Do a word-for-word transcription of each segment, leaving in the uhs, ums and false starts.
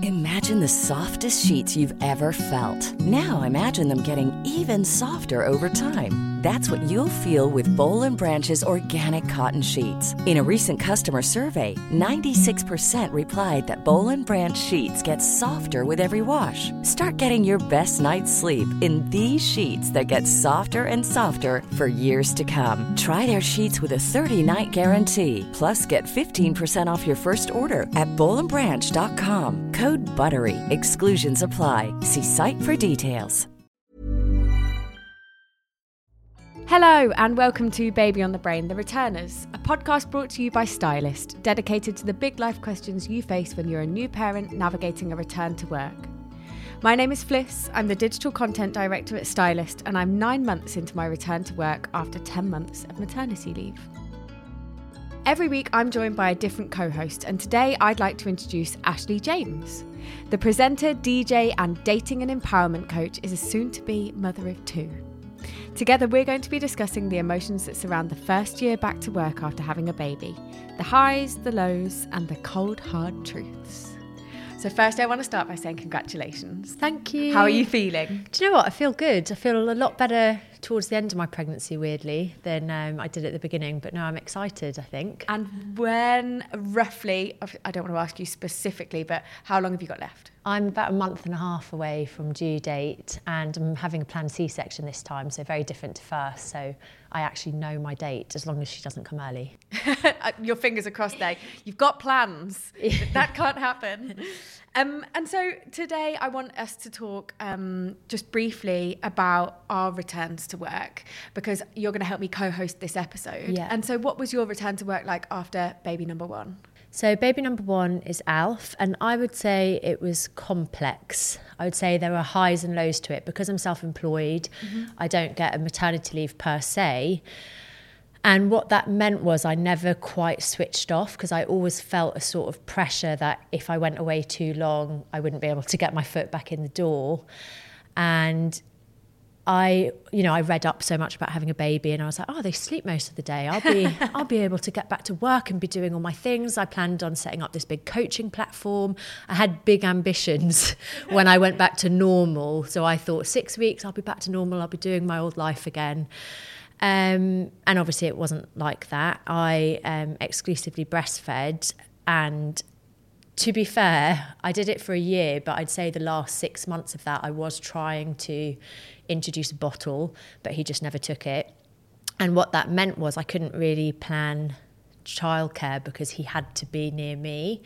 Imagine the softest sheets you've ever felt. Now imagine them getting even softer over time. That's what you'll feel with Boll and Branch's organic cotton sheets. In a recent customer survey, ninety-six percent replied that Boll and Branch sheets get softer with every wash. Start getting your best night's sleep in these sheets that get softer and softer for years to come. Try their sheets with a thirty-night guarantee. Plus, get fifteen percent off your first order at boll and branch dot com. Code BUTTERY. Exclusions apply. See site for details. Hello and welcome to Baby on the Brain, The Returners, a podcast brought to you by Stylist, dedicated to the big life questions you face when you're a new parent navigating a return to work. My name is Fliss, I'm the digital content director at Stylist, and I'm nine months into my return to work after ten months of maternity leave. Every week I'm joined by a different co-host, and today I'd like to introduce Ashley James. The presenter, D J and dating and empowerment coach is a soon-to-be mother of two. Together we're going to be discussing the emotions that surround the first year back to work after having a baby, the highs, the lows and the cold hard truths. So first I want to start by saying congratulations. Thank you. How are you feeling? Do you know what? I feel good. I feel a lot better towards the end of my pregnancy, weirdly, than um, I did at the beginning. But no, I'm excited, I think. And when roughly, I don't want to ask you specifically, but how long have you got left? I'm about a month and a half away from due date, and I'm having a planned C-section this time, so very different to first. So I actually know my date as long as she doesn't come early. Your fingers are crossed there. You've got plans. That can't happen. Um, and so today I want us to talk um, just briefly about our returns to work, because you're going to help me co-host this episode. Yeah. And so what was your return to work like after baby number one? So baby number one is Alf, and I would say it was complex. I would say there were highs and lows to it. Because I'm self-employed, mm-hmm. I don't get a maternity leave per se. And what that meant was I never quite switched off, because I always felt a sort of pressure that if I went away too long, I wouldn't be able to get my foot back in the door. And I, you know, I read up so much about having a baby, and I was like, oh, they sleep most of the day. I'll be, I'll be able to get back to work and be doing all my things. I planned on setting up this big coaching platform. I had big ambitions when I went back to normal. So I thought six weeks, I'll be back to normal. I'll be doing my old life again. Um, and obviously it wasn't like that. I um, exclusively breastfed, and to be fair, I did it for a year, but I'd say the last six months of that I was trying to introduce a bottle, but he just never took it. And what that meant was I couldn't really plan childcare because he had to be near me.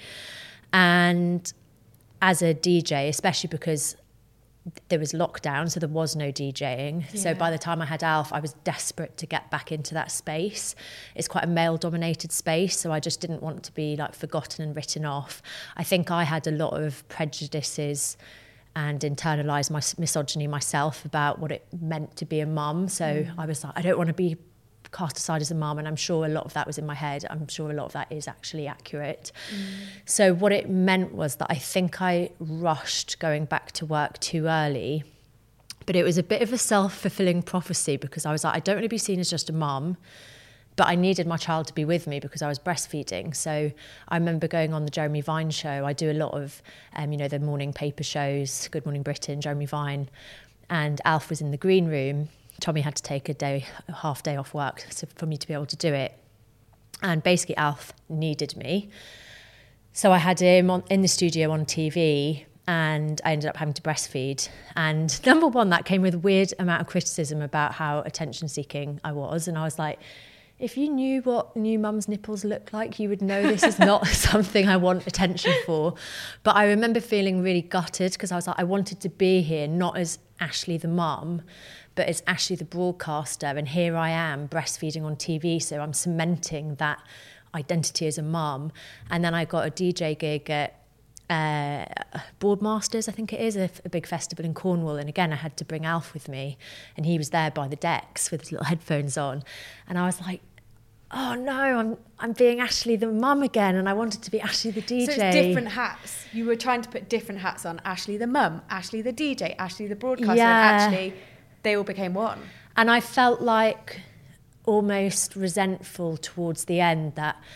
And as a D J, especially because there was lockdown, so there was no DJing. Yeah. So by the time I had Alf, I was desperate to get back into that space. It's quite a male-dominated space, so I just didn't want to be like forgotten and written off. I think I had a lot of prejudices and internalised my misogyny myself about what it meant to be a mum. So mm. I was like, I don't want to be cast aside as a mum, and I'm sure a lot of that was in my head. I'm sure a lot of that is actually accurate. Mm. So what it meant was that I think I rushed going back to work too early, but it was a bit of a self-fulfilling prophecy, because I was like, I don't want to be seen as just a mum, but I needed my child to be with me because I was breastfeeding. So I remember going on the Jeremy Vine show. I do a lot of, um, you know, the morning paper shows, Good Morning Britain, Jeremy Vine, and Alf was in the green room. Tommy had to take a day, a half day off work so for me to be able to do it. And basically Alf needed me. So I had him on, in the studio on T V, and I ended up having to breastfeed. And number one, that came with a weird amount of criticism about how attention seeking I was. And I was like, if you knew what new mum's nipples look like, you would know this is not something I want attention for. But I remember feeling really gutted, because I was like, I wanted to be here, not as Ashley the mum, but as Ashley the broadcaster. And here I am breastfeeding on T V. So I'm cementing that identity as a mum. And then I got a D J gig at uh, Boardmasters, I think it is, a, a big festival in Cornwall. And again, I had to bring Alf with me, and he was there by the decks with his little headphones on. And I was like, oh no, I'm I'm being Ashley the mum again, and I wanted to be Ashley the D J. So it's different hats. You were trying to put different hats on. Ashley the mum, Ashley the D J, Ashley the broadcaster, yeah. and actually they all became one. And I felt like almost resentful towards the end that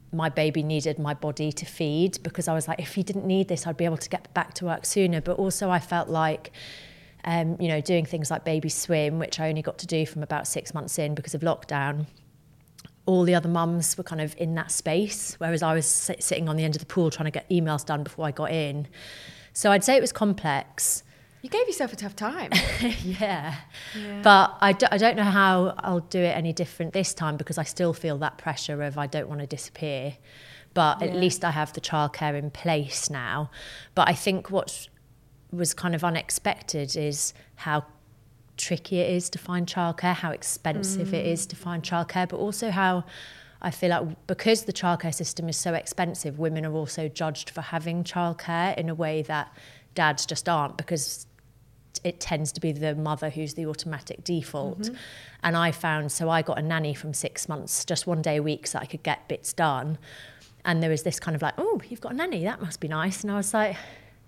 my baby needed my body to feed, because I was like, if he didn't need this, I'd be able to get back to work sooner. But also I felt like, um, you know, doing things like baby swim, which I only got to do from about six months in because of lockdown, all the other mums were kind of in that space, whereas I was sit- sitting on the end of the pool trying to get emails done before I got in. So I'd say it was complex. You gave yourself a tough time. yeah. yeah. But I, do, I don't know how I'll do it any different this time, because I still feel that pressure of I don't want to disappear. But yeah. at least I have the childcare in place now. But I think what was kind of unexpected is how tricky it is to find childcare, how expensive mm. it is to find childcare, but also how I feel like because the childcare system is so expensive, women are also judged for having childcare in a way that dads just aren't, because it tends to be the mother who's the automatic default. Mm-hmm. And I found, so I got a nanny from six months, just one day a week so I could get bits done. And there was this kind of like, oh, you've got a nanny, that must be nice. And I was like,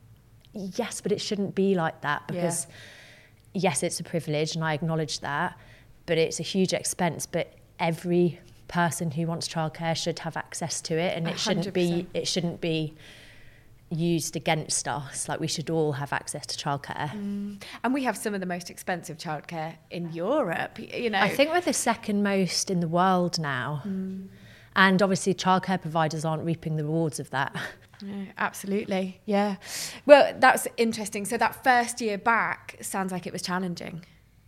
yes, but it shouldn't be like that, because yeah. yes, it's a privilege and I acknowledge that, but it's a huge expense. But every person who wants childcare should have access to it, and it shouldn't one hundred percent. be, it shouldn't be used against us. Like, we should all have access to childcare. Mm. And we have some of the most expensive childcare in Europe, you know. I think we're the second most in the world now. Mm. And obviously childcare providers aren't reaping the rewards of that. Yeah, absolutely, yeah. Well, that's interesting. So that first year back sounds like it was challenging.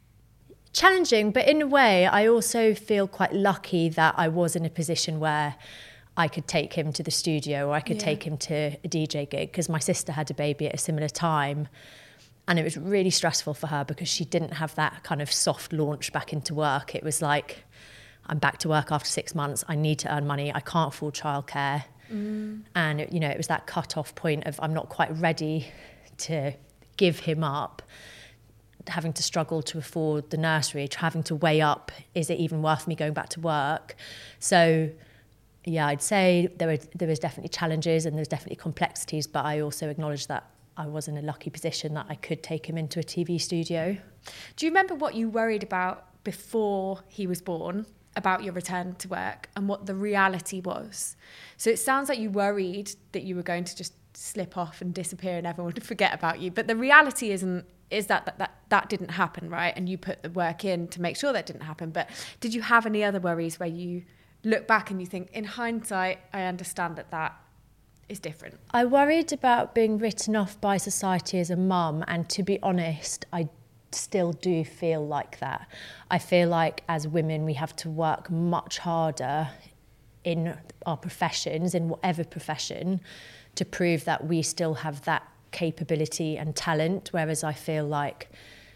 Challenging, but in a way, I also feel quite lucky that I was in a position where I could take him to the studio, or I could yeah. take him to a D J gig, because my sister had a baby at a similar time, and it was really stressful for her because she didn't have that kind of soft launch back into work. It was like, I'm back to work after six months, I need to earn money, I can't afford childcare. Mm. And it, you know, it was that cut-off point of I'm not quite ready to give him up, having to struggle to afford the nursery, having to weigh up, is it even worth me going back to work? So yeah, I'd say there were there was definitely challenges and there's definitely complexities, but I also acknowledge that I was in a lucky position that I could take him into a T V studio. Do you remember what you worried about before he was born, about your return to work, and what the reality was? So it sounds like you worried that you were going to just slip off and disappear and everyone would forget about you, but the reality isn't is that that, that that didn't happen, right? And you put the work in to make sure that didn't happen. But did you have any other worries where you look back and you think, in hindsight, I understand that that is different? I worried about being written off by society as a mum, and to be honest, I still do feel like that. I feel like as women we have to work much harder in our professions, in whatever profession, to prove that we still have that capability and talent, whereas I feel like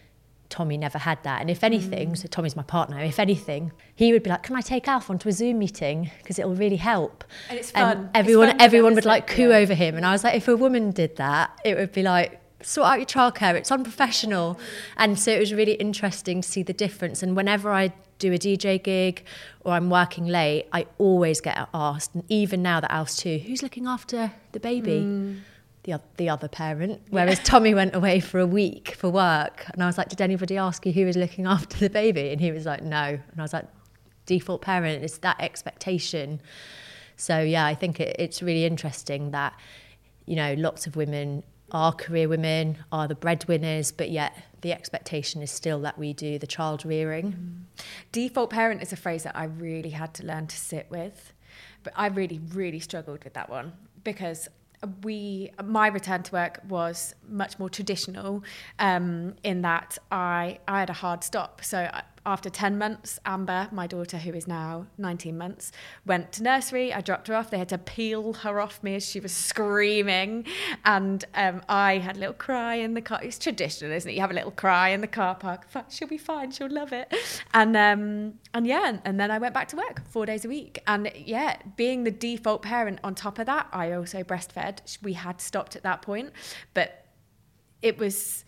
Tommy never had that. And if anything, mm. so Tommy's my partner, if anything, he would be like, can I take Alf onto a Zoom meeting? Because it'll really help. And it's fun. And everyone, it's fun everyone would like coo yeah. over him. And I was like, if a woman did that, it would be like, sort out your childcare, it's unprofessional. And so it was really interesting to see the difference. And whenever I do a D J gig or I'm working late, I always get asked, and even now that Alf's two, who's looking after the baby? Mm. The, the other parent, whereas yeah. Tommy went away for a week for work, and I was like, did anybody ask you who was looking after the baby? And he was like, no. And I was like, default parent, it's that expectation. So yeah, I think it, it's really interesting that, you know, lots of women are career women, are the breadwinners, but yet the expectation is still that we do the child rearing. Mm. Default parent is a phrase that I really had to learn to sit with, but I really, really struggled with that one, because we my return to work was much more traditional um, in that I I had a hard stop. So I, after ten months, Amber, my daughter, who is now nineteen months, went to nursery. I dropped her off. They had to peel her off me as she was screaming. And um, I had a little cry in the car. It's traditional, isn't it? You have a little cry in the car park. She'll be fine. She'll love it. And um, and yeah, and, and then I went back to work four days a week. And yeah, being the default parent on top of that, I also breastfed. We had stopped at that point. But it was...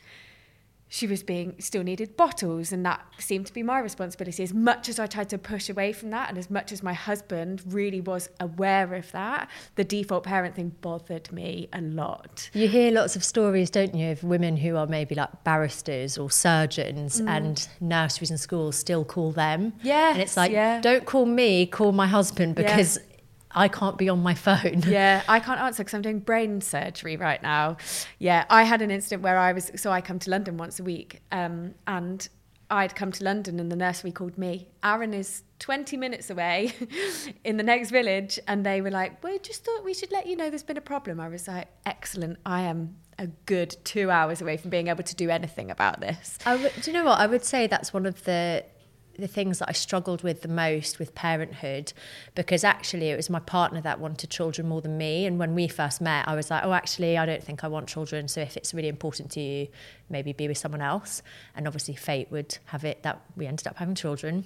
she was being still needed bottles, and that seemed to be my responsibility. As much as I tried to push away from that, and as much as my husband really was aware of that, the default parent thing bothered me a lot. You hear lots of stories, don't you, of women who are maybe like barristers or surgeons, mm. and nurseries and schools still call them. Yeah, and it's like, yeah. don't call me, call my husband, because yeah. I can't be on my phone. Yeah, I can't answer because I'm doing brain surgery right now. Yeah, I had an incident where I was, so I come to London once a week, um, and I'd come to London and the nursery called me. Aaron is twenty minutes away in the next village, and they were like, we just thought we should let you know there's been a problem. I was like, excellent, I am a good two hours away from being able to do anything about this. I w- do you know what? I would say that's one of the the things that I struggled with the most with parenthood, because actually it was my partner that wanted children more than me. And when we first met, I was like, oh, actually, I don't think I want children. So if it's really important to you, maybe be with someone else. And obviously fate would have it that we ended up having children.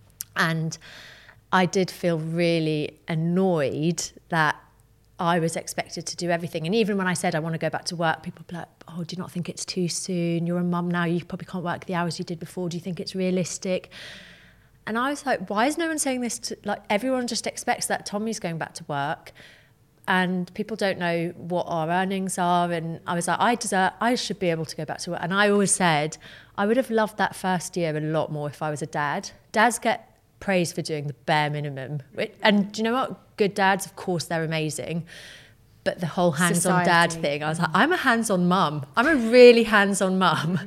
And I did feel really annoyed that I was expected to do everything. And even when I said I want to go back to work, people would be like, oh, do you not think it's too soon? You're a mum now, you probably can't work the hours you did before. Do you think it's realistic? And I was like, why is no one saying this? To, like, everyone just expects that Tommy's going back to work and people don't know what our earnings are. And I was like, I deserve, I should be able to go back to work. And I always said, I would have loved that first year a lot more if I was a dad. Dads get praised for doing the bare minimum. And do you know what? Good dads, of course, they're amazing. But the whole hands-on Society. dad thing, I was like, I'm a hands-on mum. I'm a really hands-on mum.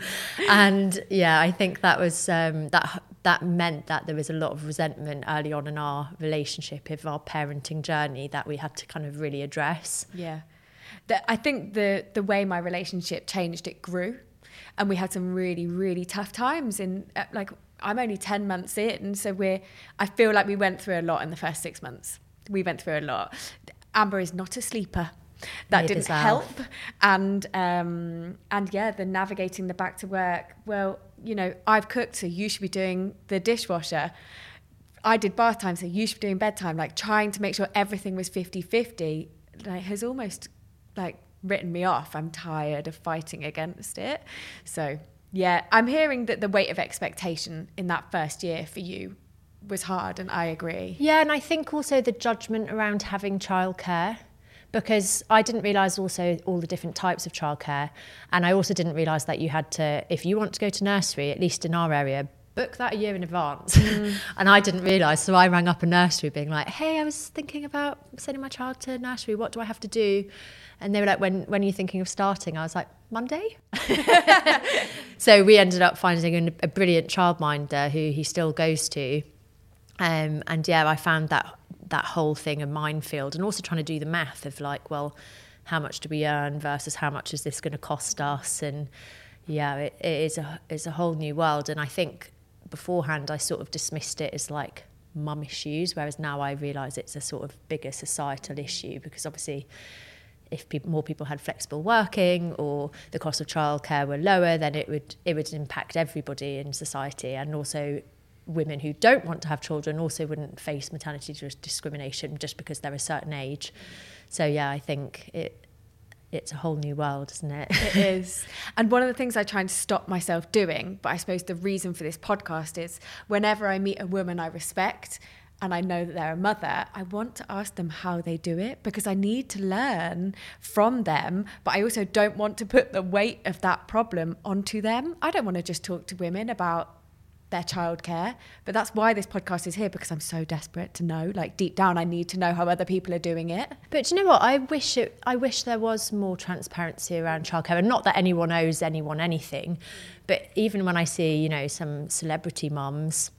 And yeah, I think that was, um, that that meant that there was a lot of resentment early on in our relationship, of our parenting journey, that we had to kind of really address. Yeah. The, I think the the way my relationship changed, it grew. And we had some really, really tough times in, uh, like, I'm only ten months in, so we're, I feel like we went through a lot in the first six months. We went through a lot. Amber is not a sleeper. That Neither didn't is Alf. help. And, um, and yeah, the navigating the back to work. Well, you know, I've cooked, so you should be doing the dishwasher. I did bath time, so you should be doing bedtime. Like, trying to make sure everything was fifty-fifty, like, has almost, like, written me off. I'm tired of fighting against it. So yeah, I'm hearing that the weight of expectation in that first year for you was hard, and I agree. Yeah, and I think also the judgment around having childcare, because I didn't realise also all the different types of childcare, and I also didn't realise that you had to, if you want to go to nursery, at least in our area, book that a year in advance. Mm. And I didn't realise, so I rang up a nursery being like, hey, I was thinking about sending my child to nursery, what do I have to do? And they were like, when when are you thinking of starting? I was like, Monday? So we ended up finding a brilliant childminder who he still goes to. Um, and yeah, I found that that whole thing a minefield, and also trying to do the math of like, well, how much do we earn versus how much is this going to cost us? And yeah, it, it is a it's a whole new world. And I think beforehand I sort of dismissed it as like mum issues, whereas now I realise it's a sort of bigger societal issue, because obviously if people, more people had flexible working or the cost of childcare were lower, then it would it would impact everybody in society. And also women who don't want to have children also wouldn't face maternity discrimination just because they're a certain age. So yeah, I think it it's a whole new world, isn't it? It is. And one of the things I try and stop myself doing, but I suppose the reason for this podcast is, whenever I meet a woman I respect and I know that they're a mother, I want to ask them how they do it, because I need to learn from them, but I also don't want to put the weight of that problem onto them. I don't want to just talk to women about their childcare, but that's why this podcast is here, because I'm so desperate to know, like deep down I need to know how other people are doing it. But do you know what, I wish it I wish there was more transparency around childcare, and not that anyone owes anyone anything, but even when I see, you know, some celebrity mums,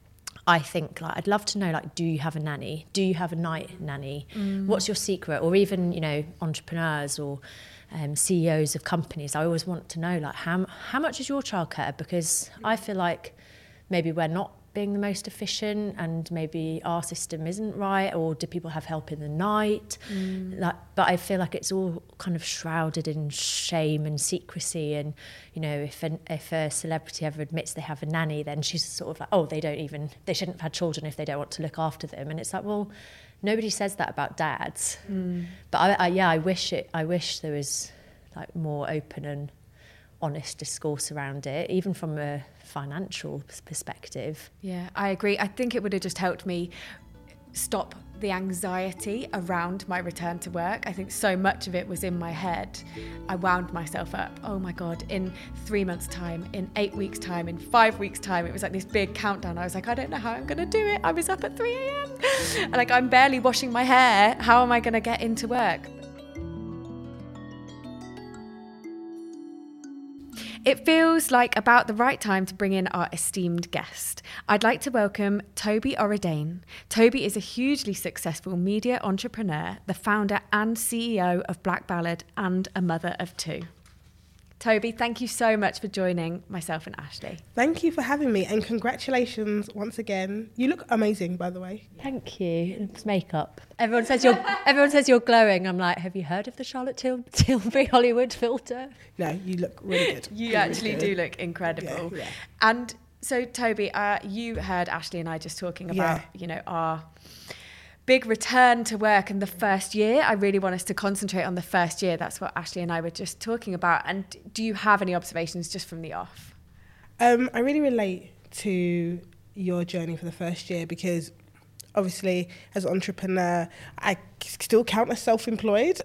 I think, like, I'd love to know, like, do you have a nanny? Do you have a night nanny? Mm. What's your secret? Or even, you know, entrepreneurs or um, C E Os of companies, I always want to know, like, how how much is your childcare? Because I feel like maybe we're not being the most efficient, and maybe our system isn't right, or do people have help in the night? Mm. Like, but I feel like it's all kind of shrouded in shame and secrecy. And, you know, if an, if a celebrity ever admits they have a nanny, then she's sort of like, oh, they don't even, they shouldn't have had children if they don't want to look after them. And it's like, well, nobody says that about dads. Mm. But I, I, yeah, I wish it, I wish there was like more open and honest discourse around it, even from a financial perspective. Yeah, I agree. I think it would have just helped me stop the anxiety around my return to work. I think so much of it was in my head. I wound myself up. Oh my God, in three months' time, in eight weeks' time, in five weeks' time, it was like this big countdown. I was like, I don't know how I'm going to do it. I was up at three a.m. Like, I'm barely washing my hair. How am I going to get into work? It feels like about the right time to bring in our esteemed guest. I'd like to welcome Toby Oradain. Toby is a hugely successful media entrepreneur, the founder and C E O of Black Ballad, and a mother of two. Toby, thank you so much for joining myself and Ashley. Thank you for having me, and congratulations once again. You look amazing, by the way. Thank you. It's makeup. Everyone says you're. Everyone says you're glowing. I'm like, have you heard of the Charlotte Til- Tilbury Hollywood filter? No, you look really good. You really actually good. do look incredible. Yeah, yeah. And so, Toby, uh, you heard Ashley and I just talking about, Yeah. you know, our big return to work in the first year. I really want us to concentrate on the first year. That's what Ashley and I were just talking about. And do you have any observations just from the off? Um, I really relate to your journey for the first year because obviously as an entrepreneur, I still count as self-employed.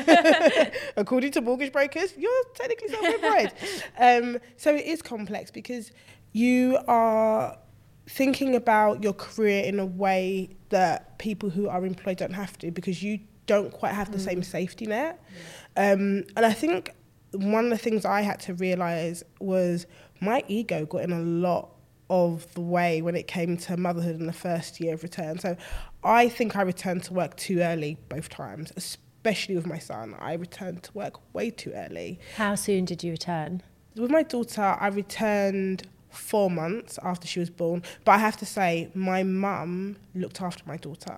According to mortgage brokers, you're technically self-employed. um, so it is complex because you are thinking about your career in a way that people who are employed don't have to, because you don't quite have the mm. same safety net. Yeah. Um, and I think one of the things I had to realise was my ego got in a lot of the way when it came to motherhood in the first year of return. So I think I returned to work too early both times, especially with my son. I returned to work way too early. How soon did you return? With my daughter, I returned four months after she was born. But I have to say, my mum looked after my daughter.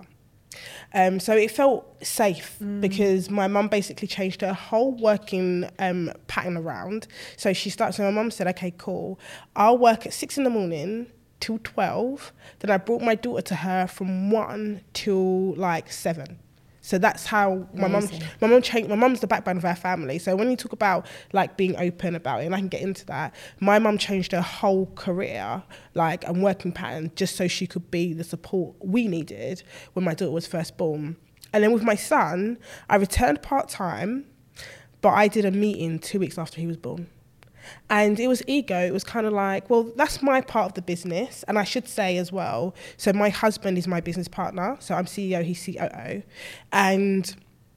Um, so it felt safe mm. because my mum basically changed her whole working um, pattern around. So she started, so my mum said, okay, cool. I'll work at six in the morning till twelve. Then I brought my daughter to her from one till like seven. So that's how my mum, my mum changed. My mum's the backbone of our family. So when you talk about like being open about it, and I can get into that, my mum changed her whole career, like and working pattern, just so she could be the support we needed when my daughter was first born. And then with my son, I returned part time, but I did a meeting two weeks after he was born. And it was ego. It was kind of like, well, that's my part of the business. And I should say as well, so my husband is my business partner. So I'm C E O, he's C O O. And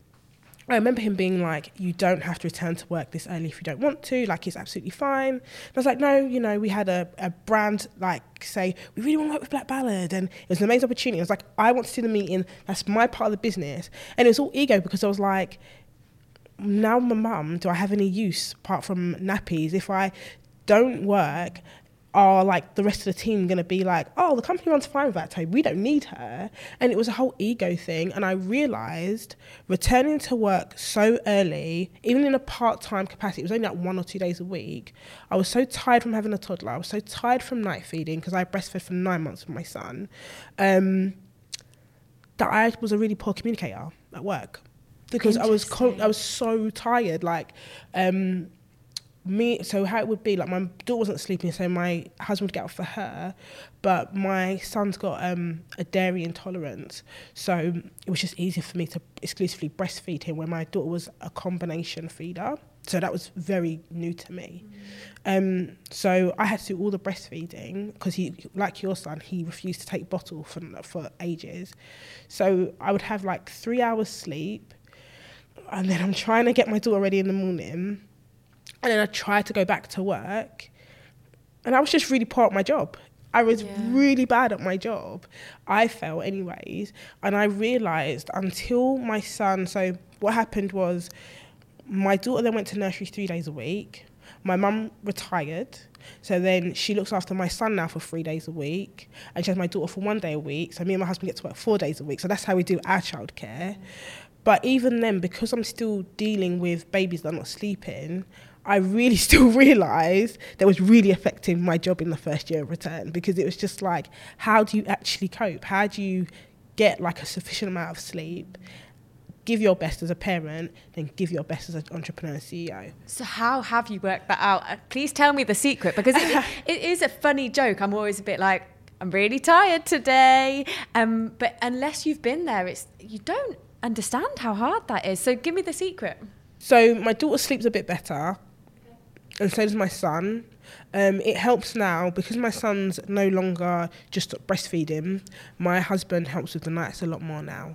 I remember him being like, you don't have to return to work this early if you don't want to. Like, it's absolutely fine. And I was like, no, you know, we had a, a brand like say, we really want to work with Black Ballad. And it was an amazing opportunity. I was like, I want to do the meeting. That's my part of the business. And it was all ego because I was like, now my mum, do I have any use apart from nappies? If I don't work, are like the rest of the team going to be like, oh, the company runs fine with that, Toby, we don't need her? And it was a whole ego thing. And I realised returning to work so early, even in a part-time capacity, it was only like one or two days a week, I was so tired from having a toddler, I was so tired from night feeding because I breastfed for nine months with my son, um, that I was a really poor communicator at work. Because I was con- I was so tired, like um, me. So how it would be, like my daughter wasn't sleeping, so my husband would get up for her, but my son's got um, a dairy intolerance, so it was just easier for me to exclusively breastfeed him, where my daughter was a combination feeder. So that was very new to me. Mm. Um, so I had to do all the breastfeeding because he, like your son, he refused to take bottle for for ages. So I would have like three hours sleep. And then I'm trying to get my daughter ready in the morning. And then I tried to go back to work. And I was just really poor at my job. I was yeah. really bad at my job. I felt anyways. And I realised until my son, so what happened was my daughter then went to nursery three days a week. My mum retired. So then she looks after my son now for three days a week. And she has my daughter for one day a week. So me and my husband get to work four days a week. So that's how we do our childcare. Mm. But even then, because I'm still dealing with babies that are not sleeping, I really still realised that was really affecting my job in the first year of return, because it was just like, how do you actually cope? How do you get like a sufficient amount of sleep, give your best as a parent, then give your best as an entrepreneur and C E O? So how have you worked that out? Uh, please tell me the secret, because it, it is a funny joke. I'm always a bit like, I'm really tired today. Um, but unless you've been there, it's you don't understand how hard that is. So give me the secret. So my daughter sleeps a bit better, and so does my son. Um, it helps now because my son's no longer just breastfeeding. My husband helps with the nights a lot more now.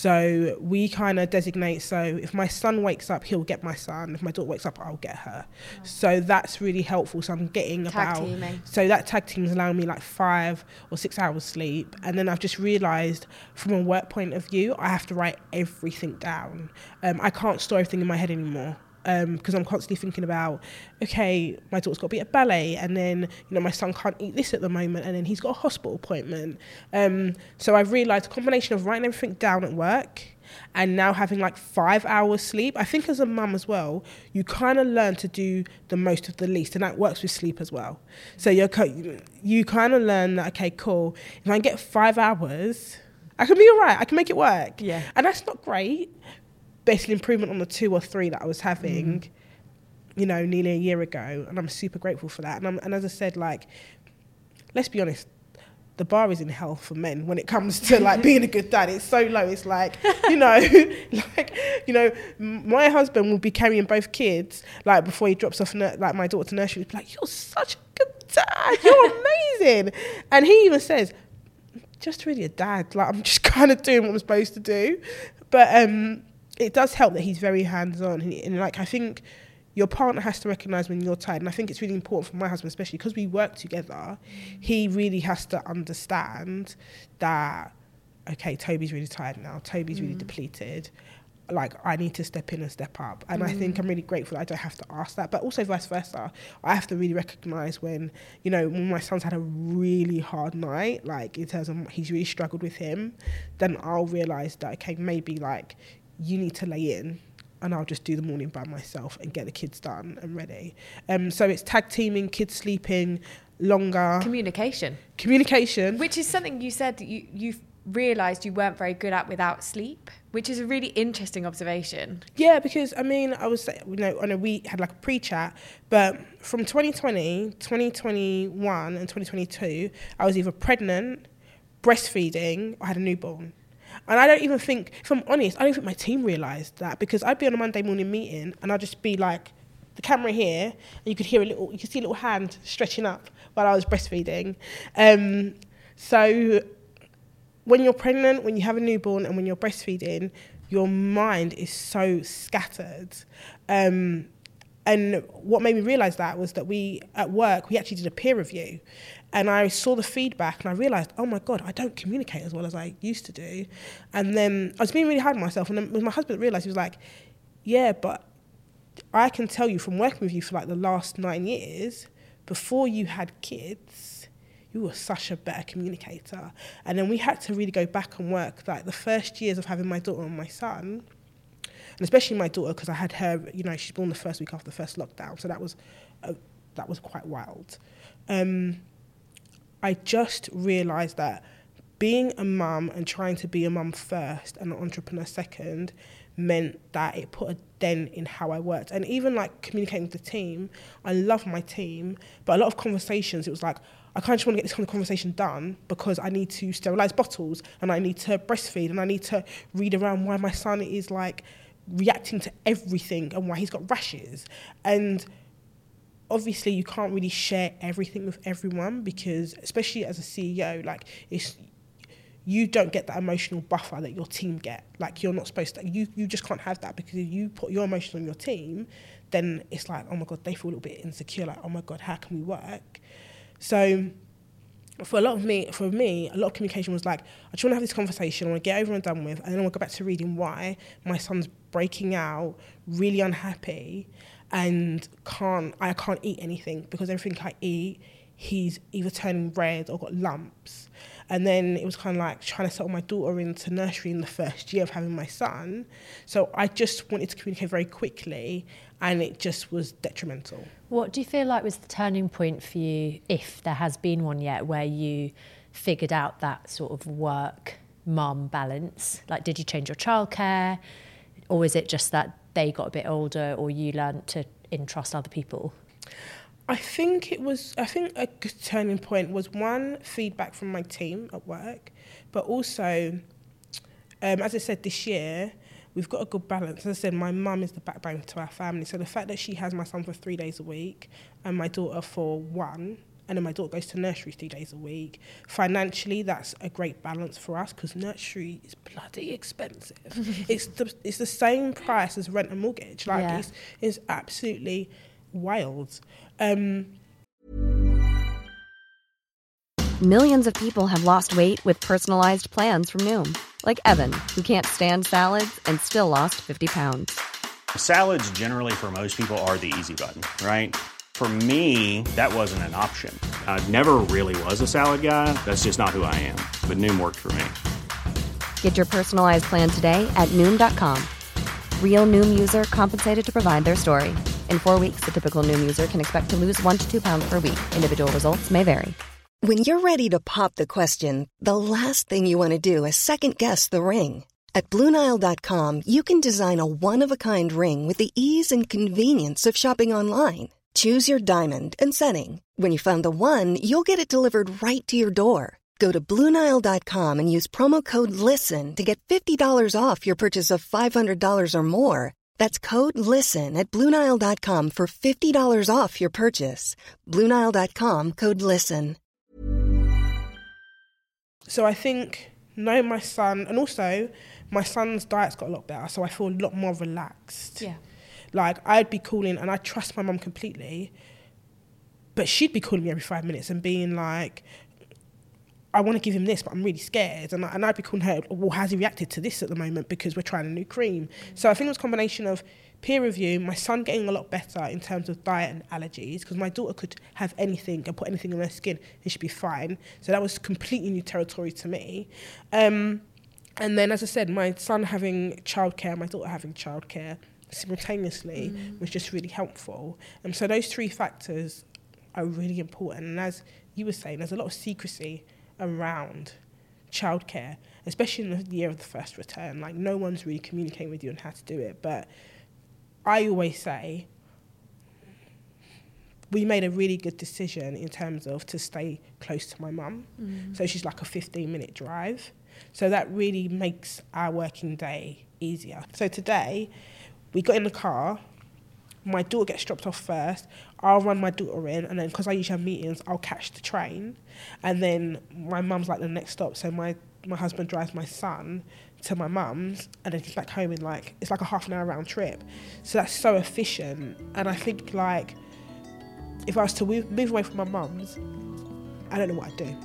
So we kind of designate, so if my son wakes up, he'll get my son. If my daughter wakes up, I'll get her. Oh. So that's really helpful. So I'm getting tag about... teaming. So that tag team is allowing me like five or six hours sleep. And then I've just realised from a work point of view, I have to write everything down. Um, I can't store everything in my head anymore. Because um, I'm constantly thinking about, okay, my daughter's got to be at ballet, and then, you know, my son can't eat this at the moment, and then he's got a hospital appointment. Um, so I've realised a combination of writing everything down at work and now having like five hours sleep. I think as a mum as well, you kind of learn to do the most of the least, and that works with sleep as well. So you're, you kind of learn that, okay, cool, if I can get five hours, I can be all right, I can make it work. Yeah. And that's not great. Basically improvement on the two or three that I was having, mm. you know, nearly a year ago. And I'm super grateful for that. And, I'm, and as I said, like, let's be honest, the bar is in hell for men when it comes to like being a good dad. It's so low. It's like, you know, like, you know, my husband will be carrying both kids, like before he drops off like my daughter to nursery, he'll be like, you're such a good dad. You're amazing. And he even says, just really a dad. Like, I'm just kind of doing what I'm supposed to do. But, um, it does help that he's very hands-on, and, and like I think your partner has to recognise when you're tired, and I think it's really important for my husband, especially because we work together. He really has to understand that, okay, Toby's really tired now, Toby's mm. really depleted, like I need to step in and step up. And mm. I think I'm really grateful that I don't have to ask that, but also vice versa. I have to really recognise when, you know, when my son's had a really hard night, like in terms of he's really struggled with him, then I'll realise that, okay, maybe like you need to lay in and I'll just do the morning by myself and get the kids done and ready. Um, so it's tag teaming, kids sleeping longer. Communication. Communication. Which is something you said you, you've realised you weren't very good at without sleep, which is a really interesting observation. Yeah, because, I mean, I was, you know, I know we had like a pre-chat, but from twenty twenty, twenty twenty-one and twenty twenty-two, I was either pregnant, breastfeeding, or had a newborn. And I don't even think, if I'm honest, I don't think my team realised that, because I'd be on a Monday morning meeting and I'd just be like, the camera here, and you could hear a little, you could see a little hand stretching up while I was breastfeeding. Um, so when you're pregnant, when you have a newborn, and when you're breastfeeding, your mind is so scattered. Um, and what made me realise that was that we, at work, we actually did a peer review. And I saw the feedback and I realised, oh my God, I don't communicate as well as I used to do. And then I was being really hard on myself. And then with my husband realised, he was like, yeah, but I can tell you from working with you for like the last nine years, before you had kids, you were such a better communicator. And then we had to really go back and work like the first years of having my daughter and my son, and especially my daughter, because I had her, you know, she's born the first week after the first lockdown. So that was, uh, that was quite wild. Um, I just realised that being a mum and trying to be a mum first and an entrepreneur second meant that it put a dent in how I worked. And even like communicating with the team, I love my team, but a lot of conversations, it was like, I kind of just want to get this kind of conversation done because I need to sterilise bottles and I need to breastfeed and I need to read around why my son is like reacting to everything and why he's got rashes. And obviously you can't really share everything with everyone, because especially as a C E O, like it's, you don't get that emotional buffer that your team get. Like you're not supposed to, you, you just can't have that, because if you put your emotion on your team, then it's like, oh my God, they feel a little bit insecure, like, oh my God, how can we work? So for a lot of me, for me, a lot of communication was like, I just want to have this conversation, I want to get over and done with, and then I want to go back to reading why my son's breaking out, really unhappy, and can't I can't eat anything, because everything I eat, he's either turning red or got lumps. And then it was kind of like trying to settle my daughter into nursery in the first year of having my son. So I just wanted to communicate very quickly, and it just was detrimental. What do you feel like was the turning point for you, if there has been one yet, where you figured out that sort of work-mum balance? Like, did you change your childcare? Or is it just that they got a bit older, or you learned to entrust other people? I think it was, I think a good turning point was, one, feedback from my team at work, but also, um, as I said, this year, we've got a good balance. As I said, my mum is the backbone to our family. So the fact that she has my son for three days a week and my daughter for one, and then my daughter goes to nursery three days a week, financially, that's a great balance for us, because nursery is bloody expensive. it's the it's the same price as rent and mortgage. Like, Yeah. it's, it's absolutely wild. Um, Millions of people have lost weight with personalized plans from Noom. Like Evan, who can't stand salads and still lost fifty pounds. Salads generally for most people are the easy button, right? For me, that wasn't an option. I never really was a salad guy. That's just not who I am. But Noom worked for me. Get your personalized plan today at Noom dot com. Real Noom user compensated to provide their story. In four weeks, the typical Noom user can expect to lose one to two pounds per week. Individual results may vary. When you're ready to pop the question, the last thing you want to do is second-guess the ring. At Blue Nile dot com, you can design a one-of-a-kind ring with the ease and convenience of shopping online. Choose your diamond and setting. When you find the one, you'll get it delivered right to your door. Go to Blue Nile dot com and use promo code LISTEN to get fifty dollars off your purchase of five hundred dollars or more. That's code LISTEN at Blue Nile dot com for fifty dollars off your purchase. Blue Nile dot com, code LISTEN. So I think, no, my son, and also my son's diet's got a lot better, so I feel a lot more relaxed. Yeah. Like, I'd be calling, and I trust my mum completely, but she'd be calling me every five minutes and being like, I want to give him this, but I'm really scared. And, I, and I'd be calling her, well, how's he reacted to this at the moment, because we're trying a new cream? So I think it was a combination of peer review, my son getting a lot better in terms of diet and allergies, because my daughter could have anything and put anything on her skin and she'd be fine. So that was completely new territory to me. Um, and then, as I said, my son having childcare, my daughter having childcare simultaneously mm. was just really helpful. And so those three factors are really important. And as you were saying, there's a lot of secrecy around childcare, especially in the year of the first return. Like, no one's really communicating with you on how to do it. But I always say we made a really good decision in terms of to stay close to my mum. Mm. So she's like a fifteen minute drive. So that really makes our working day easier. So today we got in the car, my daughter gets dropped off first, I'll run my daughter in, and then because I usually have meetings, I'll catch the train, and then my mum's like the next stop, so my, my husband drives my son to my mum's, and then he's back home in like, it's like a half an hour round trip. So that's so efficient, and I think like, if I was to move, move away from my mum's, I don't know what I'd do.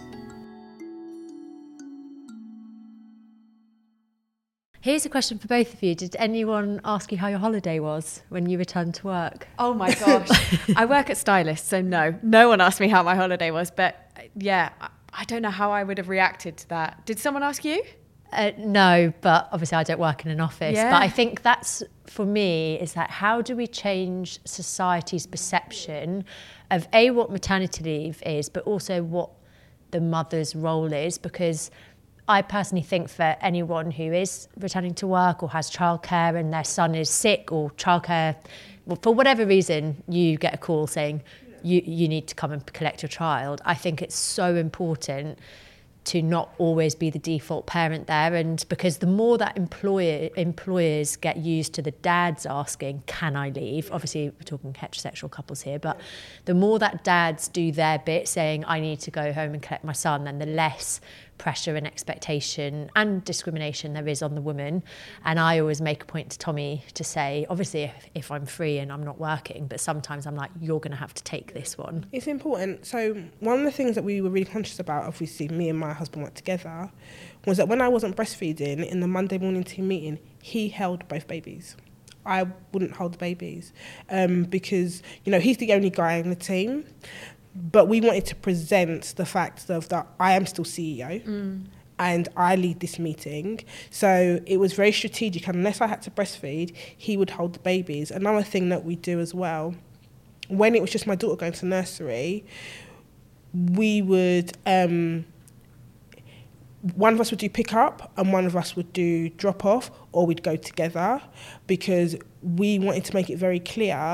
Here's a question for both of you. Did anyone ask you how your holiday was when you returned to work? Oh my gosh. I work at Stylist, so no. No one asked me how my holiday was. But yeah, I don't know how I would have reacted to that. Did someone ask you? Uh, no, but obviously I don't work in an office. Yeah. But I think that's, for me, is that how do we change society's perception of A, what maternity leave is, but also what the mother's role is? Because I personally think for anyone who is returning to work or has childcare and their son is sick or childcare, well, for whatever reason, you get a call saying you, you need to come and collect your child. I think it's so important to not always be the default parent there, and because the more that employer employers get used to the dads asking, can I leave? Obviously we're talking heterosexual couples here, but the more that dads do their bit saying I need to go home and collect my son, then the less pressure and expectation and discrimination there is on the woman. And I always make a point to Tommy to say, obviously if, if I'm free and I'm not working, but sometimes I'm like, you're going to have to take this one. It's important. So one of the things that we were really conscious about, obviously me and my husband worked together, was that when I wasn't breastfeeding in the Monday morning team meeting, he held both babies. I wouldn't hold the babies um, because, you know, he's the only guy in the team. But we wanted to present the fact of that I am still C E O mm. and I lead this meeting. So it was very strategic. Unless I had to breastfeed, he would hold the babies. Another thing that we do as well, when it was just my daughter going to nursery, we would, um, one of us would do pick up and one of us would do drop off, or we'd go together, because we wanted to make it very clear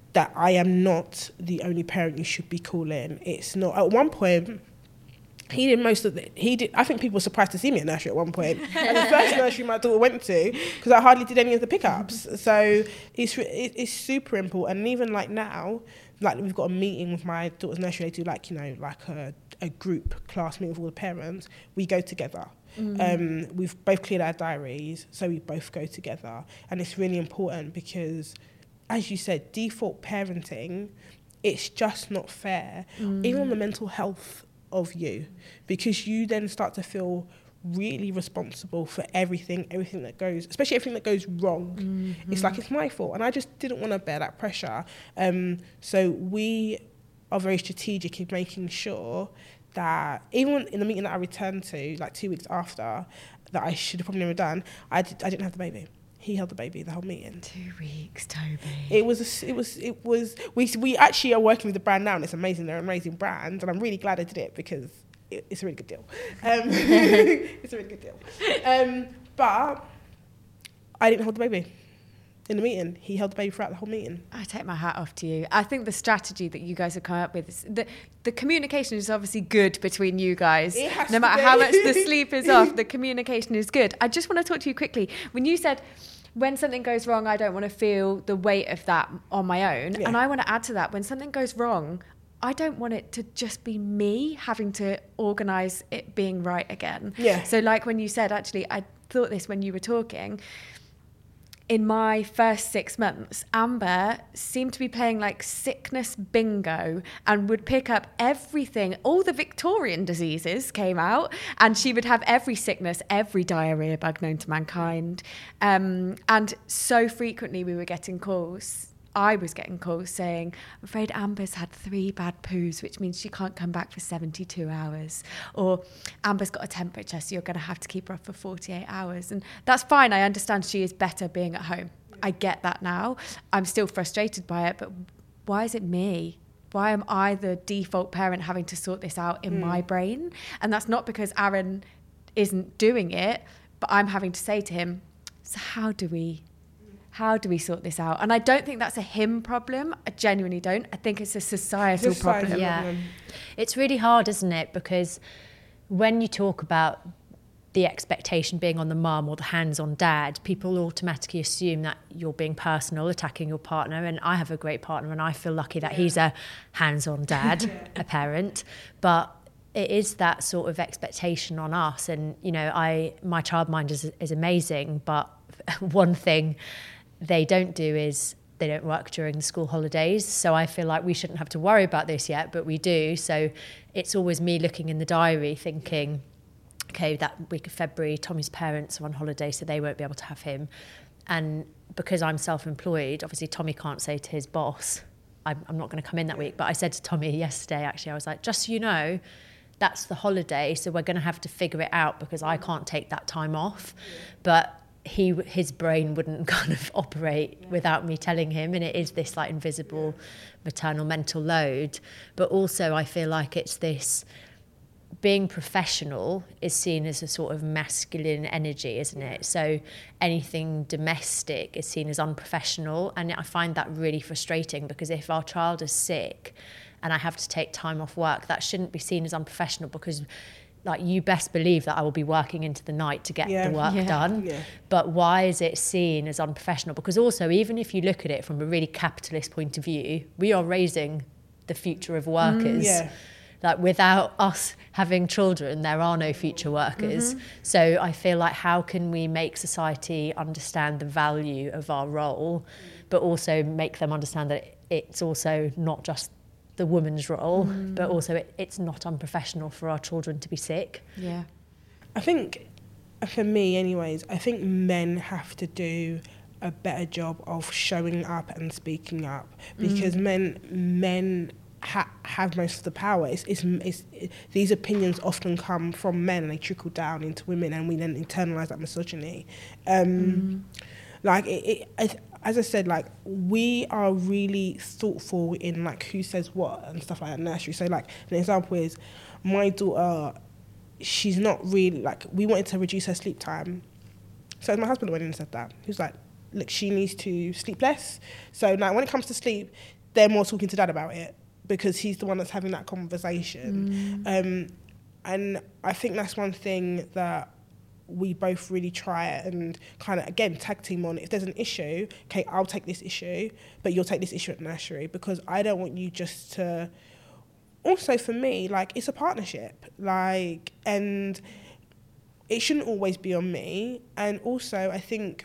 that I am not the only parent you should be calling. It's not. At one point, he did most of the, he did, I think people were surprised to see me at nursery at one point. And the first nursery my daughter went to, because I hardly did any of the pickups. So it's it's super important. And even like now, like we've got a meeting with my daughter's nursery, they do like, you know, like a, a group class meeting with all the parents. We go together. Mm. Um, we've both cleared our diaries, so we both go together. And it's really important because, as you said, default parenting, it's just not fair. Mm. Even on the mental health of you, because you then start to feel really responsible for everything, everything that goes, especially everything that goes wrong. Mm-hmm. It's like, it's my fault. And I just didn't want to bear that pressure. Um, so we are very strategic in making sure that even in the meeting that I returned to, like two weeks after, that I should have probably never done, I, did, I didn't have the baby. He held the baby the whole meeting. Two weeks, Toby. It was, a, it was, it was. We we actually are working with the brand now, and it's amazing. They're an amazing brand, and I'm really glad I did it because it, it's a really good deal. Um, it's a really good deal. Um, but I didn't hold the baby in the meeting. He held the baby throughout the whole meeting. I take my hat off to you. I think the strategy that you guys have come up with is the the communication is obviously good between you guys. It has no to matter be. how much the sleep is off, the communication is good. I just want to talk to you quickly. When you said, when something goes wrong, I don't want to feel the weight of that on my own. Yeah. And I want to add to that, when something goes wrong, I don't want it to just be me having to organise it being right again. Yeah. So like when you said, actually, I thought this when you were talking, in my first six months, Amber seemed to be playing like sickness bingo and would pick up everything. All the Victorian diseases came out, and she would have every sickness, every diarrhea bug known to mankind. Um, and so frequently we were getting calls. I was getting calls saying, I'm afraid Amber's had three bad poos, which means she can't come back for seventy-two hours. Or Amber's got a temperature, so you're going to have to keep her up for forty-eight hours. And that's fine. I understand she is better being at home. I get that now. I'm still frustrated by it, but why is it me? Why am I the default parent having to sort this out in mm. my brain? And that's not because Aaron isn't doing it, but I'm having to say to him, so how do we... How do we sort this out? And I don't think that's a him problem. I genuinely don't. I think it's a societal it's problem. Yeah. problem. It's really hard, isn't it? Because when you talk about the expectation being on the mum or the hands-on dad, people automatically assume that you're being personal, attacking your partner. And I have a great partner, and I feel lucky that yeah. he's a hands-on dad, yeah. a parent. But it is that sort of expectation on us. And, you know, I my childminder is, is amazing, but one thing they don't do is they don't work during the school holidays. So I feel like we shouldn't have to worry about this yet, but we do. So it's always me looking in the diary thinking, okay, that week of February, Tommy's parents are on holiday, so they won't be able to have him. And because I'm self-employed, obviously Tommy can't say to his boss, I'm, I'm not going to come in that week. But I said to Tommy yesterday, actually, I was like, just so you know, that's the holiday, so we're going to have to figure it out because I can't take that time off. But he his brain wouldn't kind of operate yeah. without me telling him, and it is this like invisible maternal mental load. But also I feel like it's this, being professional is seen as a sort of masculine energy, isn't it? So anything domestic is seen as unprofessional, and I find that really frustrating, because if our child is sick and I have to take time off work, that shouldn't be seen as unprofessional, because like, you best believe that I will be working into the night to get yeah. the work yeah. done. Yeah. But why is it seen as unprofessional? Because also, even if you look at it from a really capitalist point of view, we are raising the future of workers. Mm, yeah. Like, without us having children, there are no future workers. Mm-hmm. So I feel like, how can we make society understand the value of our role, but also make them understand that it's also not just the woman's role, mm. but also it, it's not unprofessional for our children to be sick. Yeah. I think, for me anyways, I think men have to do a better job of showing up and speaking up, because mm. men men ha- have most of the power. It's, it's, it's, it, these opinions often come from men and they trickle down into women, and we then internalise that misogyny. Um, mm. Like, it, it, I, as I said, like, we are really thoughtful in, like, who says what and stuff like that in nursery. So, like, an example is, my daughter, she's not really, like, we wanted to reduce her sleep time. So my husband went in and said that. He was like, look, she needs to sleep less. So now when it comes to sleep, they're more talking to dad about it because he's the one that's having that conversation. Mm. Um, and I think that's one thing that we both really try and kind of, again, tag team on. If there's an issue, okay, I'll take this issue, but you'll take this issue at nursery, because I don't want you just to... Also, for me, like, it's a partnership, like, and it shouldn't always be on me. And also, I think,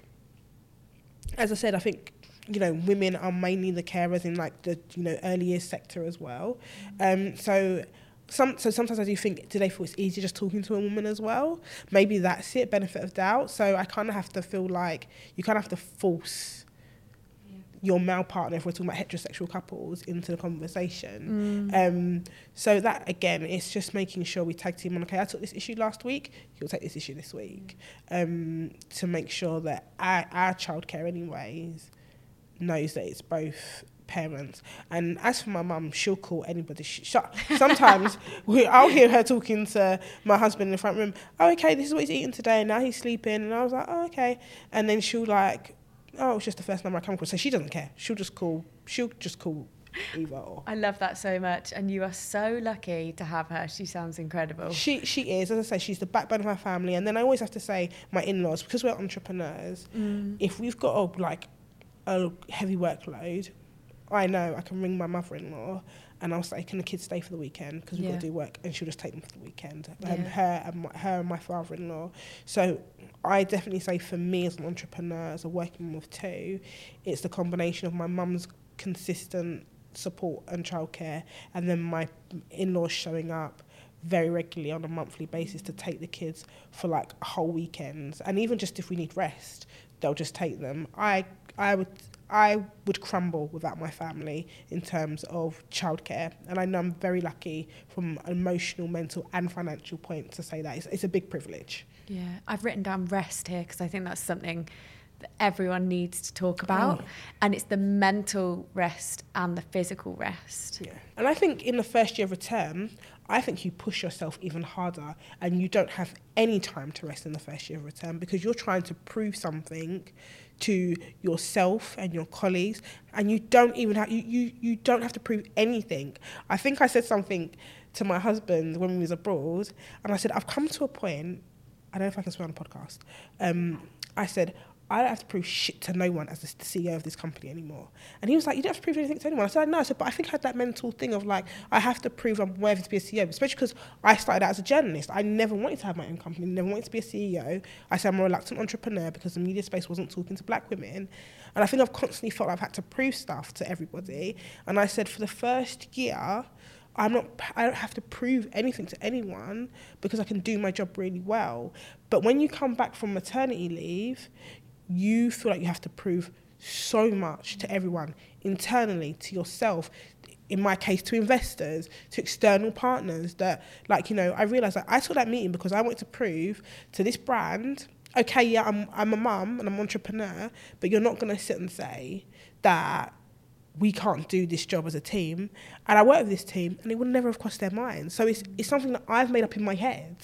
as I said, I think, you know, women are mainly the carers in, like, the, you know, early years sector as well. Um, so... Some, so sometimes I do think, do they feel it's easier just talking to a woman as well? Maybe that's it, benefit of doubt. So I kind of have to feel like you kind of have to force yeah. your male partner, if we're talking about heterosexual couples, into the conversation. Mm. Um, so that, again, it's just making sure we tag team on, okay, I took this issue last week, you'll take this issue this week, um, to make sure that our, our childcare anyways knows that it's both parents. And as for my mum, she'll call anybody. She, she, sometimes we, I'll hear her talking to my husband in the front room. Oh, okay, this is what he's eating today. Now he's sleeping. And I was like, oh, okay. And then she'll like, oh, it's just the first number I come across. So she doesn't care. She'll just call. She'll just call either or. I love that so much, and you are so lucky to have her. She sounds incredible. She she is. As I say, she's the backbone of our family. And then I always have to say, my in-laws, because we're entrepreneurs, mm. if we've got a, like a heavy workload, I know I can ring my mother-in-law and I'll say, can the kids stay for the weekend? Because we've yeah. got to do work. And she'll just take them for the weekend. Yeah. Um, her, and my, her and my father-in-law. So I definitely say, for me as an entrepreneur, as a working mum of two, it's the combination of my mum's consistent support and childcare, and then my in-laws showing up very regularly on a monthly basis to take the kids for like whole weekends. And even just if we need rest, they'll just take them. I I would... I would crumble without my family in terms of childcare. And I know I'm very lucky from an emotional, mental and financial point to say that. It's, it's a big privilege. Yeah, I've written down rest here because I think that's something that everyone needs to talk about. Oh. And it's the mental rest and the physical rest. Yeah. And I think in the first year of a term, I think you push yourself even harder and you don't have any time to rest in the first year of a term because you're trying to prove something to yourself and your colleagues, and you don't even have you, you you don't have to prove anything. I think I said something to my husband when we was abroad, and I said, I've come to a point, I don't know if I can swear on a podcast, um, I said, I don't have to prove shit to no one as the C E O of this company anymore. And he was like, you don't have to prove anything to anyone. I said, no. I said, but I think I had that mental thing of like, I have to prove I'm worthy to be a C E O, especially because I started out as a journalist. I never wanted to have my own company, never wanted to be a C E O. I said I'm a reluctant entrepreneur because the media space wasn't talking to black women. And I think I've constantly felt like I've had to prove stuff to everybody. And I said, for the first year, I'm not, I don't have to prove anything to anyone because I can do my job really well. But when you come back from maternity leave, you feel like you have to prove so much to everyone, internally, to yourself, in my case, to investors, to external partners, that, like, you know, I realised that I took that meeting because I wanted to prove to this brand, okay, yeah, I'm I'm a mum and I'm an entrepreneur, but you're not going to sit and say that we can't do this job as a team. And I work with this team and it would never have crossed their minds. So it's it's something that I've made up in my head.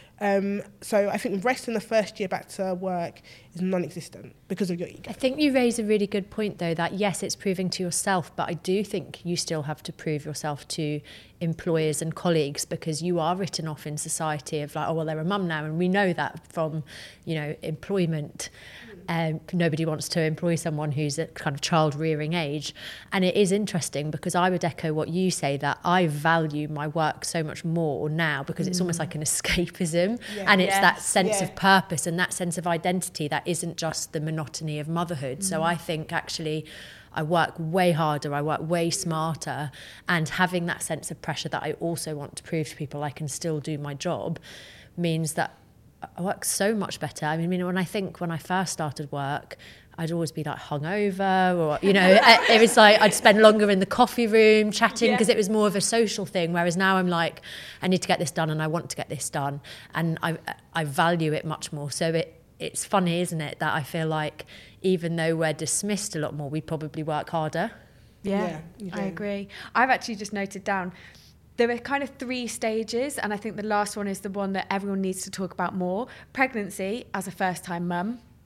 Um, so I think rest in the first year back to work is non-existent because of your ego. I think you raise a really good point, though, that yes, it's proving to yourself, but I do think you still have to prove yourself to employers and colleagues because you are written off in society of like, oh, well, they're a mum now. And we know that from, you know, employment. Um, nobody wants to employ someone who's at kind of child rearing age. And it is interesting because I would echo what you say, that I value my work so much more now because mm. it's almost like an escapism. Yeah. And it's yes. that sense yeah. of purpose and that sense of identity that isn't just the monotony of motherhood. Mm. So I think actually I work way harder, I work way smarter, and having that sense of pressure that I also want to prove to people I can still do my job means that I work so much better. I mean, when I think when I first started work, I'd always be like hungover, or, you know, it was like I'd spend longer in the coffee room chatting because yeah. it was more of a social thing. Whereas now I'm like, I need to get this done and I want to get this done. And I I value it much more. So it it's funny, isn't it, that I feel like even though we're dismissed a lot more, we probably work harder. Yeah, yeah I agree. I've actually just noted down, there are kind of three stages, and I think the last one is the one that everyone needs to talk about more. Pregnancy as a first-time mum,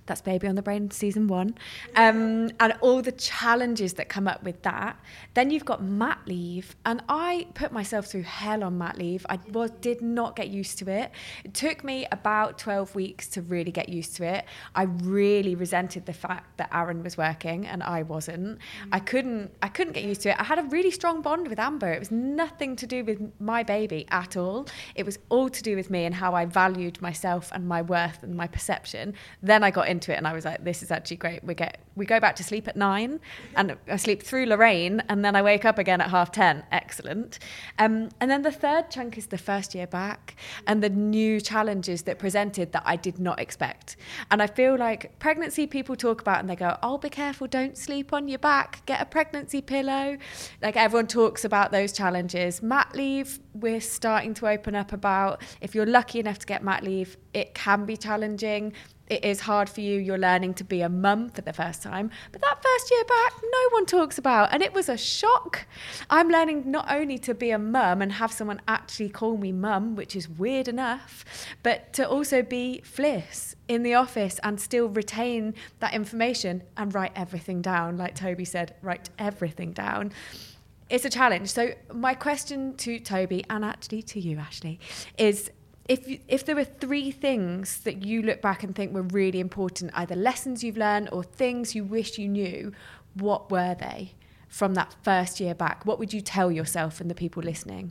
That's Baby on the Brain season one. Um, and all the challenges that come up with that. Then you've got mat leave. And I put myself through hell on mat leave. I was, did not get used to it. It took me about twelve weeks to really get used to it. I really resented the fact that Aaron was working and I wasn't. I couldn't, I couldn't get used to it. I had a really strong bond with Amber. It was nothing to do with my baby at all. It was all to do with me and how I valued myself and my worth and my perception. Then I got into it and I was like, this is actually great. We get we go back to sleep at nine and I sleep through Lorraine and then I wake up again at half ten. Excellent. Um, and then the third chunk is the first year back and the new challenges that presented that I did not expect. And I feel like pregnancy people talk about and they go, oh, be careful, don't sleep on your back, get a pregnancy pillow. Like everyone talks about those challenges. Mat leave, we're starting to open up about. If you're lucky enough to get mat leave, it can be challenging. It is hard for you. You're learning to be a mum for the first time. But that first year back, no one talks about. And it was a shock. I'm learning not only to be a mum and have someone actually call me mum, which is weird enough, but to also be Fliss in the office and still retain that information and write everything down. Like Toby said, write everything down. It's a challenge. So my question to Toby and actually to you, Ashley, is if you, if there were three things that you look back and think were really important, either lessons you've learned or things you wish you knew, what were they from that first year back? What would you tell yourself and the people listening?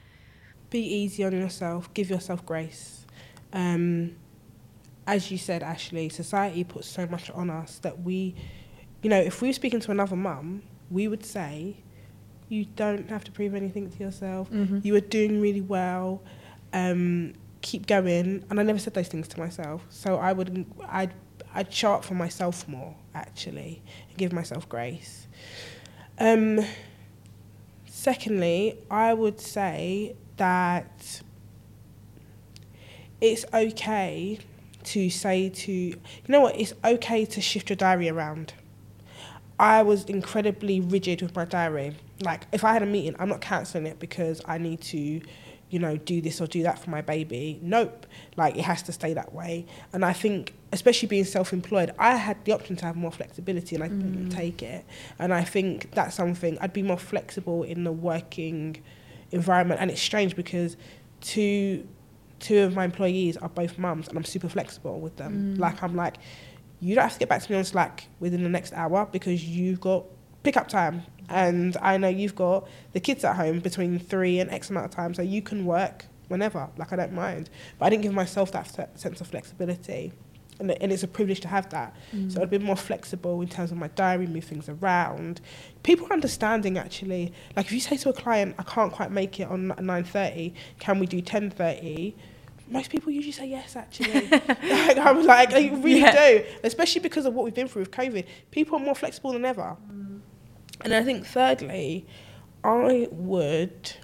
Be easy on yourself. Give yourself grace. Um, as you said, Ashley, society puts so much on us that we, you know, if we were speaking to another mum, we would say, you don't have to prove anything to yourself. Mm-hmm. You are doing really well. Um, keep going. And I never said those things to myself. So I would, I'd, I'd show up for myself more, actually, and give myself grace. Um, secondly, I would say that it's okay to say to, you know what, it's okay to shift your diary around. I was incredibly rigid with my diary. Like, if I had a meeting, I'm not cancelling it because I need to, you know, do this or do that for my baby. Nope. Like, it has to stay that way. And I think, especially being self-employed, I had the option to have more flexibility and I didn't mm. take it. And I think that's something, I'd be more flexible in the working environment. And it's strange because two, two of my employees are both mums and I'm super flexible with them. Mm. Like, I'm like, you don't have to get back to me on Slack within the next hour because you've got pick-up time. And I know you've got the kids at home between three and X amount of time, so you can work whenever. Like, I don't mind. But I didn't give myself that sense of flexibility. And, and it's a privilege to have that. Mm. So I'd be more flexible in terms of my diary, move things around. People are understanding, actually. Like, if you say to a client, I can't quite make it on nine thirty, can we do ten thirty? Most people usually say yes, actually. like, I'm like, they really yeah. do. Especially because of what we've been through with COVID. People are more flexible than ever. Mm. And I think thirdly, I would,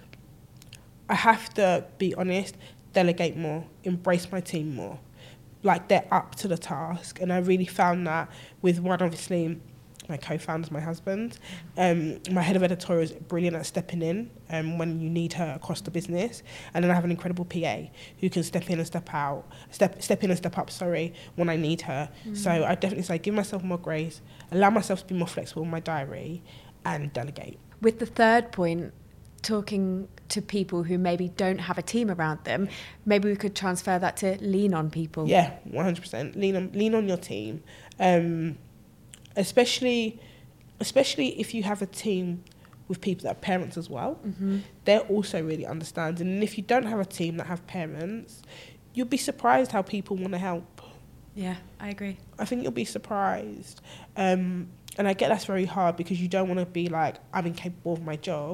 I have to be honest, delegate more, embrace my team more. Like, they're up to the task. And I really found that with one, obviously, my co-founder's my husband. Um, my head of editorial is brilliant at stepping in um, when you need her across the business. And then I have an incredible P A who can step in and step out, step step in and step up, sorry, when I need her. Mm. So I definitely say give myself more grace, allow myself to be more flexible in my diary, and delegate. With the third point, talking to people who maybe don't have a team around them, maybe we could transfer that to lean on people. Yeah, one hundred percent. Lean on, lean on your team. Um, especially, especially if you have a team with people that are parents as well. Mm-hmm. They're also really understanding. And if you don't have a team that have parents, you'll be surprised how people want to help. Yeah, I agree. I think you'll be surprised. Um, and I get that's very hard because you don't want to be like, I'm incapable of my job.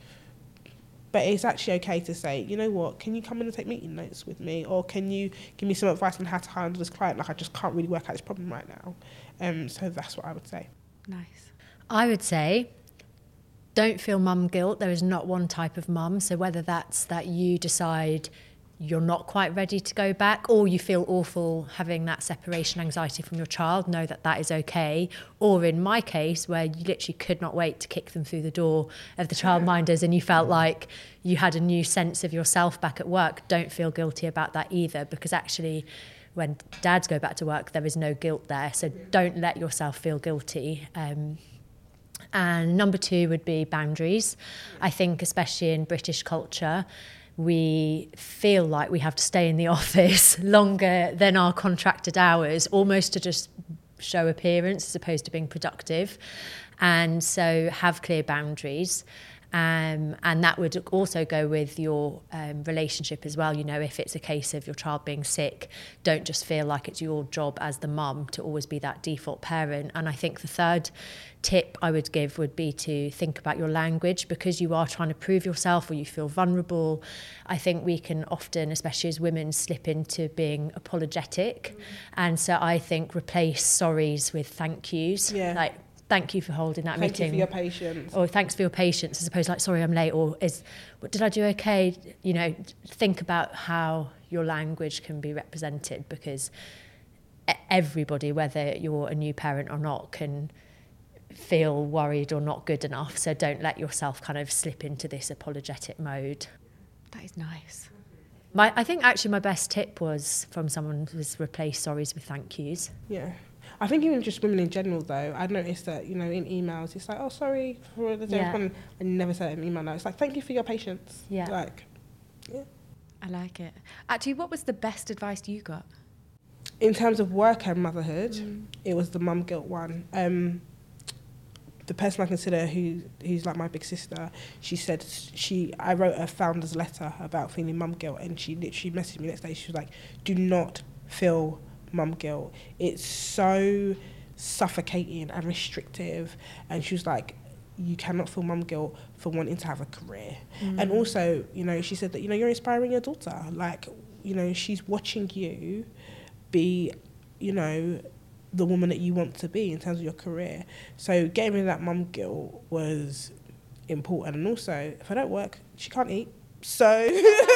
But it's actually okay to say, you know what, can you come in and take meeting notes with me? Or can you give me some advice on how to handle this client? Like, I just can't really work out this problem right now. Um, so that's what I would say. Nice. I would say, don't feel mum guilt. There is not one type of mum. So whether that's that you decide you're not quite ready to go back, or you feel awful having that separation anxiety from your child, know that that is okay. Or in my case, where you literally could not wait to kick them through the door of the childminders and you felt like you had a new sense of yourself back at work, don't feel guilty about that either, because actually when dads go back to work, there is no guilt there. So don't let yourself feel guilty. Um, and number two would be boundaries. I think especially in British culture, we feel like we have to stay in the office longer than our contracted hours, almost to just show appearance as opposed to being productive. And so have clear boundaries. Um, and that would also go with your um, relationship as well. You know, if it's a case of your child being sick, don't just feel like it's your job as the mum to always be that default parent. And I think the third tip I would give would be to think about your language, because you are trying to prove yourself or you feel vulnerable. I think we can often, especially as women, slip into being apologetic. Mm. And so I think replace sorries with thank yous. Yeah. Like, thank you for holding that thank meeting. Thank you for your patience. Or thanks for your patience, as opposed to like, sorry, I'm late. Or is, did I do okay? You know, think about how your language can be represented, because everybody, whether you're a new parent or not, can feel worried or not good enough. So don't let yourself kind of slip into this apologetic mode. That is nice. My, I think actually my best tip was from someone who was replace sorries with thank yous. Yeah. I think even just women in general, though, I noticed that, you know, in emails, it's like, oh, sorry for the day. Yeah. I never said it in email now. It's like, thank you for your patience. Yeah. Like, yeah. I like it. Actually, what was the best advice you got? In terms of work and motherhood, mm. it was the mum guilt one. Um, the person I consider who who's like my big sister, she said, she I wrote a founder's letter about feeling mum guilt, and she literally messaged me the next day. She was like, do not feel mum guilt. It's so suffocating and restrictive. And she was like, you cannot feel mum guilt for wanting to have a career. Mm. And also, you know, she said that, you know, you're inspiring your daughter. Like, you know, she's watching you be, you know, the woman that you want to be in terms of your career. So getting rid of that mum guilt was important. And also, if I don't work, she can't eat. So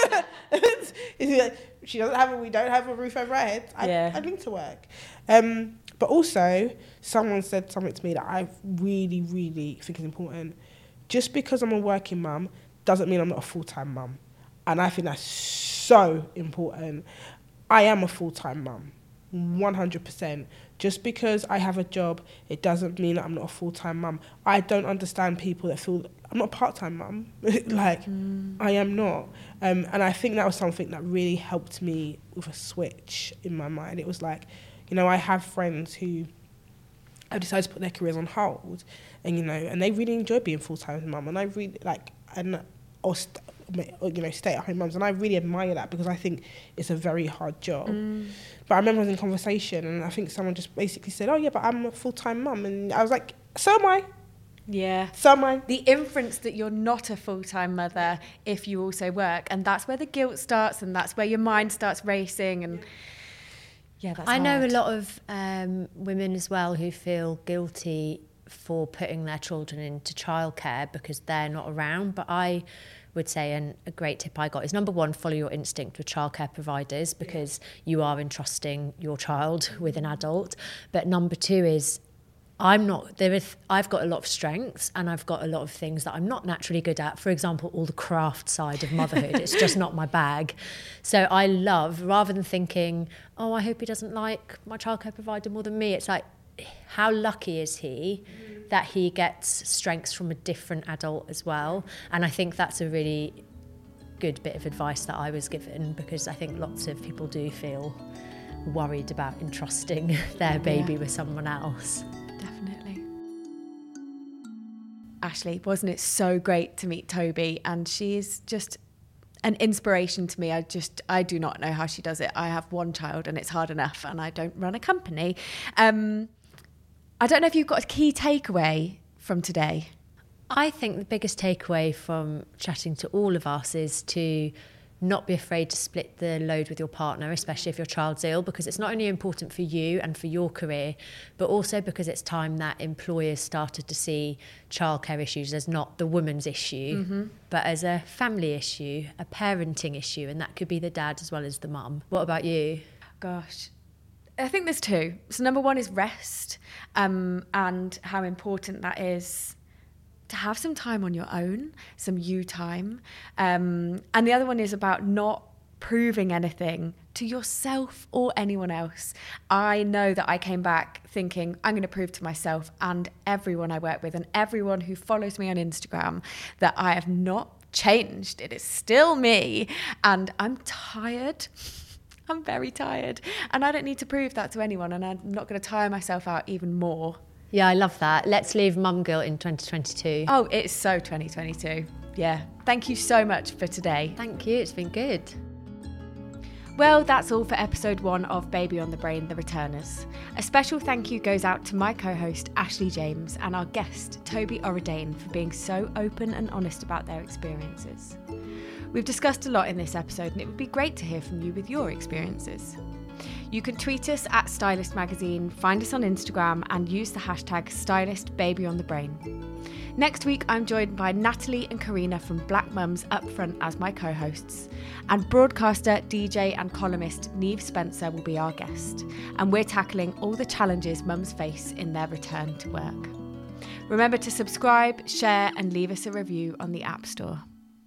it's, it's like, she doesn't have a, we don't have a roof over our heads. I, yeah. I need to work. Um, but also, someone said something to me that I really, really think is important. Just because I'm a working mum doesn't mean I'm not a full-time mum. And I think that's so important. I am a full-time mum, one hundred percent. Just because I have a job, it doesn't mean that I'm not a full-time mum. I don't understand people that feel I'm not a part-time mum. like, mm. I am not. Um, and I think that was something that really helped me with a switch in my mind. It was like, you know, I have friends who have decided to put their careers on hold, and, you know, and they really enjoy being full-time mum. And I really, like, and or, st- or you know, stay-at-home mums. And I really admire that, because I think it's a very hard job. Mm. But I remember I was in conversation, and I think someone just basically said, oh, yeah, but I'm a full-time mum. And I was like, so am I. Yeah. So am I. The inference that you're not a full-time mother if you also work. And that's where the guilt starts, and that's where your mind starts racing. And yeah, that's I hard. know a lot of um, women as well who feel guilty for putting their children into childcare because they're not around. But I would say, and a great tip I got is, number one, follow your instinct with childcare providers, because you are entrusting your child with an adult. But number two is, I'm not, there is, I've got a lot of strengths, and I've got a lot of things that I'm not naturally good at. For example, all the craft side of motherhood. It's just not my bag. So I love, rather than thinking, oh, I hope he doesn't like my childcare provider more than me, it's like, how lucky is he that he gets strengths from a different adult as well? And I think that's a really good bit of advice that I was given, because I think lots of people do feel worried about entrusting their baby yeah. with someone else. Definitely. Ashley, wasn't it so great to meet Toby? And she's just an inspiration to me. I just, I do not know how she does it. I have one child and it's hard enough, and I don't run a company. Um, I don't know if you've got a key takeaway from today. I think the biggest takeaway from chatting to all of us is to not be afraid to split the load with your partner, especially if your child's ill, because it's not only important for you and for your career, but also because it's time that employers started to see childcare issues as not the woman's issue, mm-hmm. but as a family issue, a parenting issue, and that could be the dad as well as the mum. What about you? Gosh, I think there's two. So number one is rest, um, and how important that is to have some time on your own, some you time. Um, and the other one is about not proving anything to yourself or anyone else. I know that I came back thinking, I'm going to prove to myself and everyone I work with and everyone who follows me on Instagram that I have not changed. It is still me, and I'm tired. I'm very tired, and I don't need to prove that to anyone, and I'm not going to tire myself out even more. Yeah, I love that. Let's leave mum guilt in twenty twenty-two. Oh, it's so twenty twenty-two. Yeah. Thank you so much for today. Thank you. It's been good. Well, that's all for episode one of Baby on the Brain, The Returners. A special thank you goes out to my co-host Ashley James and our guest Toby Oradain for being so open and honest about their experiences. We've discussed a lot in this episode, and it would be great to hear from you with your experiences. You can tweet us at Stylist Magazine, find us on Instagram, and use the hashtag StylistBabyOnTheBrain. Next week, I'm joined by Natalie and Karina from Black Mums Upfront as my co-hosts, and broadcaster, D J and columnist Neve Spencer will be our guest, and we're tackling all the challenges mums face in their return to work. Remember to subscribe, share, and leave us a review on the App Store.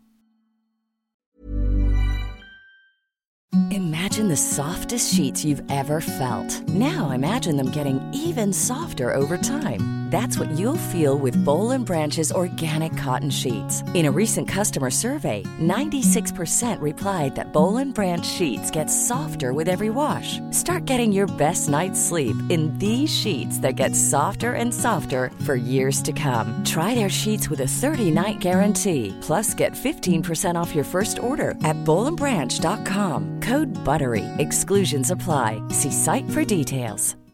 Imagine the softest sheets you've ever felt. Now imagine them getting even softer over time. That's what you'll feel with Boll and Branch's organic cotton sheets. In a recent customer survey, ninety-six percent replied that Boll and Branch sheets get softer with every wash. Start getting your best night's sleep in these sheets that get softer and softer for years to come. Try their sheets with a thirty-night guarantee. Plus, get fifteen percent off your first order at boll and branch dot com. Code BUTTERY. Exclusions apply. See site for details.